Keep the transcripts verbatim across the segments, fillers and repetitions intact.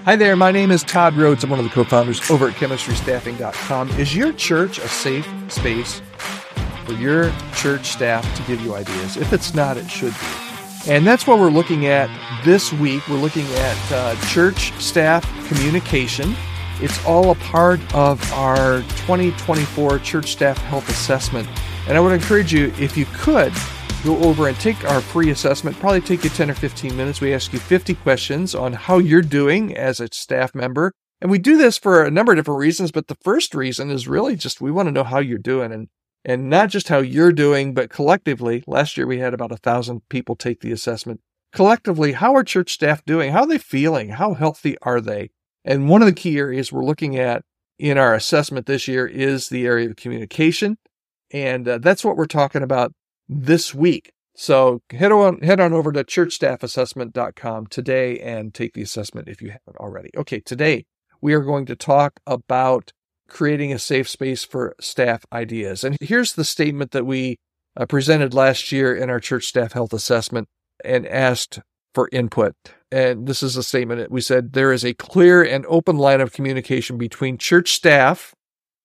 Hi there, my name is Todd Rhodes. I'm one of the co-founders over at chemistry staffing dot com. Is your church a safe space for your church staff to give you ideas? If it's not, it should be. And that's what we're looking at this week. We're looking at uh, church staff communication. It's all a part of our twenty twenty-four Church Staff Health Assessment. And I would encourage you, if you could, go over and take our free assessment. Probably take you ten or fifteen minutes. We ask you fifty questions on how you're doing as a staff member. And we do this for a number of different reasons, but the first reason is really just we want to know how you're doing, and and not just how you're doing, but collectively. Last year we had about a thousand people take the assessment. Collectively, how are church staff doing? How are they feeling? How healthy are they? And one of the key areas we're looking at in our assessment this year is the area of communication. And uh, that's what we're talking about this week. So head on head on over to church staff assessment dot com today and take the assessment if you haven't already. Okay, today we are going to talk about creating a safe space for staff ideas. And here's the statement that we uh, presented last year in our church staff health assessment and asked for input. And this is a statement that we said, there is a clear and open line of communication between church staff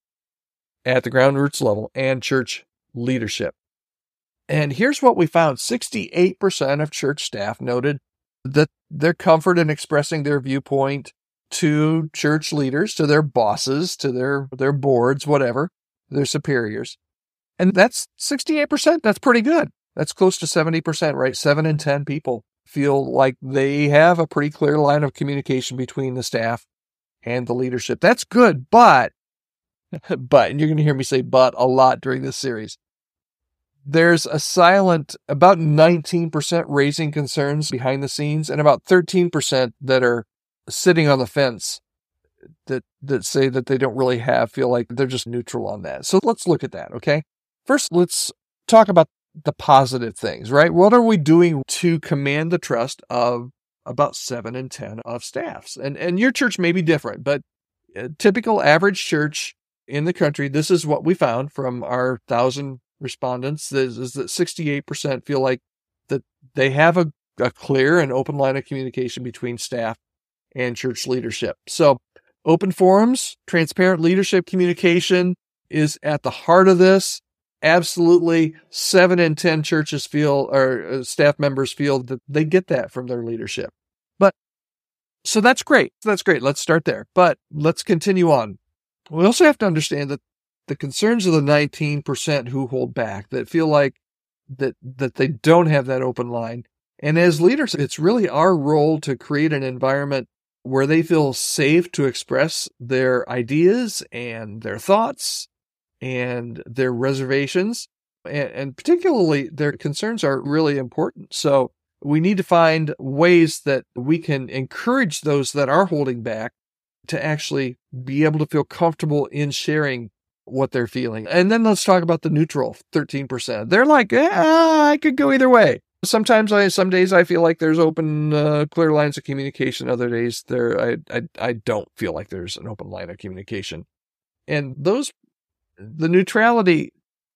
at the ground roots level and church leadership. And here's what we found. sixty-eight percent of church staff noted that their comfort in expressing their viewpoint to church leaders, to their bosses, to their, their boards, whatever, their superiors. And that's sixty-eight percent. That's pretty good. That's close to seventy percent, right? Seven in ten people feel like they have a pretty clear line of communication between the staff and the leadership. That's good, but, but, and you're going to hear me say but a lot during this series. There's a silent, about nineteen percent raising concerns behind the scenes, and about thirteen percent that are sitting on the fence that, that say that they don't really have, feel like they're just neutral on that. So let's look at that, okay? First, let's talk about the positive things, right? What are we doing to command the trust of about seven in ten of staffs? And, and your church may be different, but a typical average church in the country, this is what we found from our thousand respondents, is, is that sixty-eight percent feel like that they have a, a clear and open line of communication between staff and church leadership. So open forums, transparent leadership communication is at the heart of this. Absolutely, seven in ten churches feel, or staff members feel that they get that from their leadership. But, so that's great. That's great. Let's start there. But let's continue on. We also have to understand that the concerns of the nineteen percent who hold back, that feel like that that they don't have that open line. And as leaders, it's really our role to create an environment where they feel safe to express their ideas and their thoughts and their reservations. And, and particularly, their concerns are really important. So we need to find ways that we can encourage those that are holding back to actually be able to feel comfortable in sharing what they're feeling. And then let's talk about the neutral thirteen percent. They're like, yeah, I could go either way. Sometimes I, some days I feel like there's open, uh, clear lines of communication. Other days there, I, I, I don't feel like there's an open line of communication. And those, the neutrality,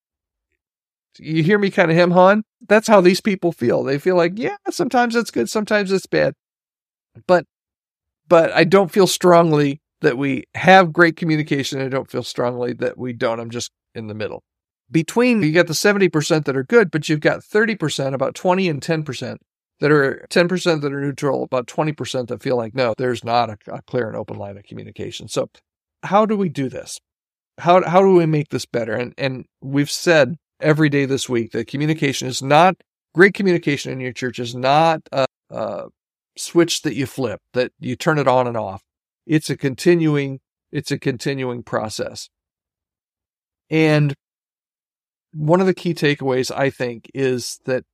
you hear me kind of hem-hawing? That's how these people feel. They feel like, yeah, sometimes it's good, sometimes it's bad. But, but I don't feel strongly that we have great communication. I don't feel strongly that we don't. I'm just in the middle. Between, you got the seventy percent that are good, but you've got thirty percent, about twenty and ten percent that are, ten percent that are neutral, about twenty percent that feel like, no, there's not a, a clear and open line of communication. So how do we do this? How, how do we make this better? And, and we've said every day this week that communication is not, great communication in your church is not a, a switch that you flip, that you turn it on and off. It's a continuing, it's a continuing process. And one of the key takeaways, I think, is that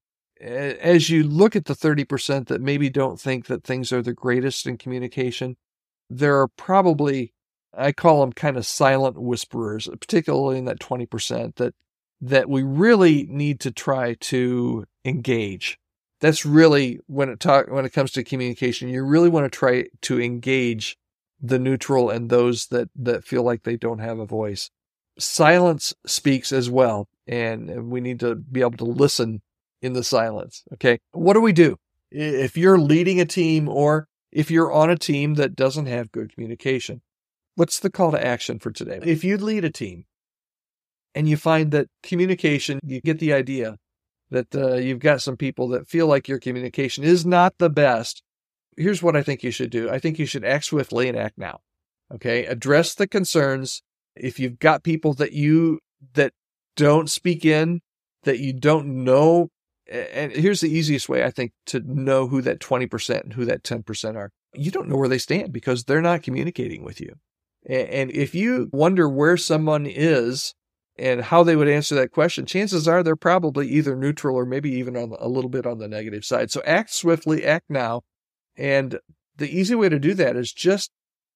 as you look at the thirty percent that maybe don't think that things are the greatest in communication, there are probably, I call them kind of silent whisperers, particularly in that twenty percent that, that we really need to try to engage. That's really when it talk, when it comes to communication, you really want to try to engage the neutral and those that, that feel like they don't have a voice. Silence speaks as well, and we need to be able to listen in the silence. Okay. What do we do? If you're leading a team, or if you're on a team that doesn't have good communication. What's the call to action for today? If you lead a team and you find that communication, you get the idea that uh, you've got some people that feel like your communication is not the best, here's what I think you should do. I think you should act swiftly and act now. Okay? Address the concerns. If you've got people that you, that don't speak in, that you don't know, and here's the easiest way, I think, to know who that twenty percent and who that ten percent are. You don't know where they stand because they're not communicating with you. And if you wonder where someone is and how they would answer that question, chances are they're probably either neutral or maybe even on a little bit on the negative side. So act swiftly, act now. And the easy way to do that is just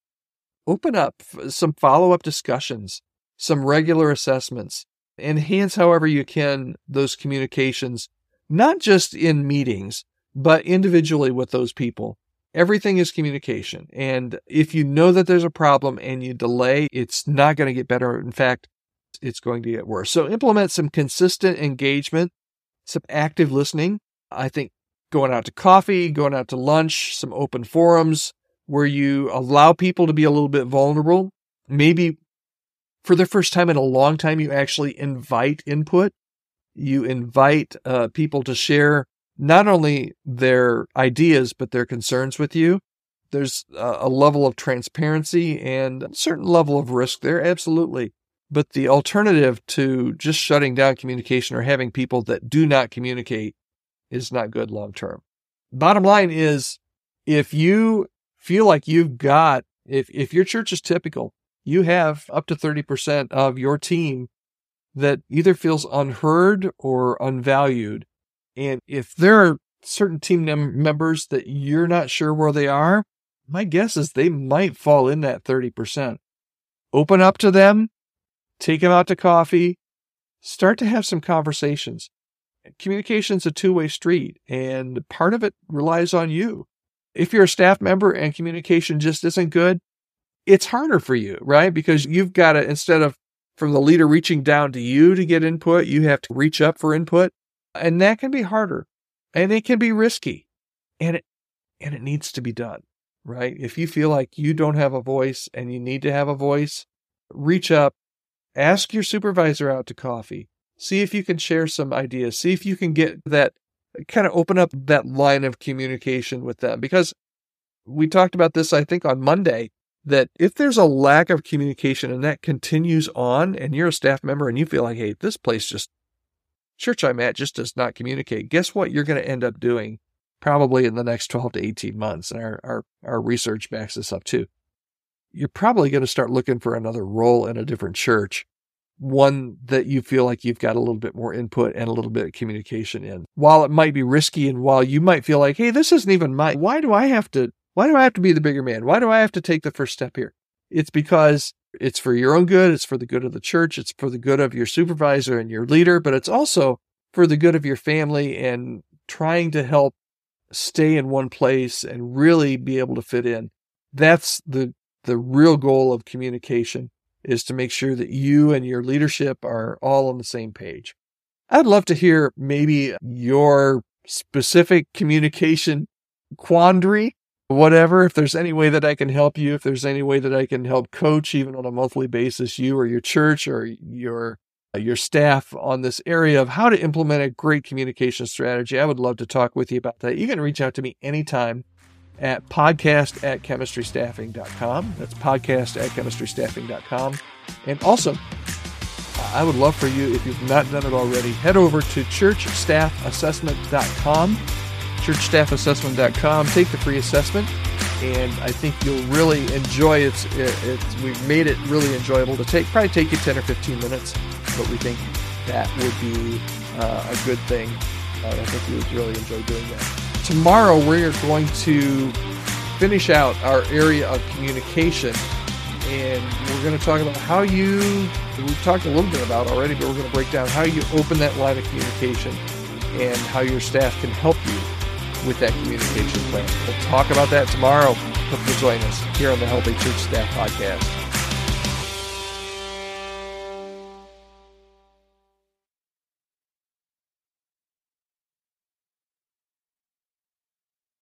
open up some follow-up discussions, some regular assessments, enhance however you can those communications, not just in meetings, but individually with those people. Everything is communication. And if you know that there's a problem and you delay, it's not going to get better. In fact, it's going to get worse. So implement some consistent engagement, some active listening. I think going out to coffee, going out to lunch, some open forums where you allow people to be a little bit vulnerable. Maybe for the first time in a long time, you actually invite input. You invite uh, people to share not only their ideas, but their concerns with you. There's a, a level of transparency and a certain level of risk there, absolutely. But the alternative to just shutting down communication or having people that do not communicate is not good long term. Bottom line is, if you feel like you've got, if, if your church is typical, you have up to thirty percent of your team that either feels unheard or unvalued. And if there are certain team mem- members that you're not sure where they are, my guess is they might fall in that thirty percent. Open up to them, take them out to coffee, start to have some conversations. Communication's a two-way street, and part of it relies on you. If you're a staff member and communication just isn't good, it's harder for you, right? Because you've got to, instead of from the leader reaching down to you to get input, you have to reach up for input. And that can be harder, and it can be risky, and it, and it needs to be done, right? If you feel like you don't have a voice and you need to have a voice, reach up, ask your supervisor out to coffee, see if you can share some ideas, see if you can get that, kind of open up that line of communication with them. Because we talked about this, I think, on Monday, that if there's a lack of communication and that continues on, and you're a staff member and you feel like, hey, this place just, church I'm at just does not communicate, guess what you're going to end up doing probably in the next twelve to eighteen months. And our, our, our research backs this up too. You're probably going to start looking for another role in a different church, one that you feel like you've got a little bit more input and a little bit of communication in. While it might be risky, and while you might feel like, hey, this isn't even my, why do I have to, why do I have to be the bigger man? Why do I have to take the first step here? It's because it's for your own good. It's for the good of the church. It's for the good of your supervisor and your leader, but it's also for the good of your family and trying to help stay in one place and really be able to fit in. That's the, the real goal of communication, is to make sure that you and your leadership are all on the same page. I'd love to hear maybe your specific communication quandary, whatever. If there's any way that I can help you, if there's any way that I can help coach even on a monthly basis, you or your church or your your staff on this area of how to implement a great communication strategy, I would love to talk with you about that. You can reach out to me anytime at podcast at chemistry staffing dot com. That's podcast at chemistry staffing dot com. And also, I would love for you, if you've not done it already, head over to church staff assessment dot com. church staff assessment dot com. Take the free assessment, and I think you'll really enjoy it. It's, it's, we've made it really enjoyable to take. Probably take you ten or fifteen minutes, but we think that would be uh, a good thing. Uh, I think you would really enjoy doing that. Tomorrow, we're going to finish out our area of communication, and we're going to talk about how you, we've talked a little bit about already, but we're going to break down how you open that line of communication and how your staff can help you with that communication plan. We'll talk about that tomorrow. Hope you'll join us here on the Healthy Church Staff Podcast.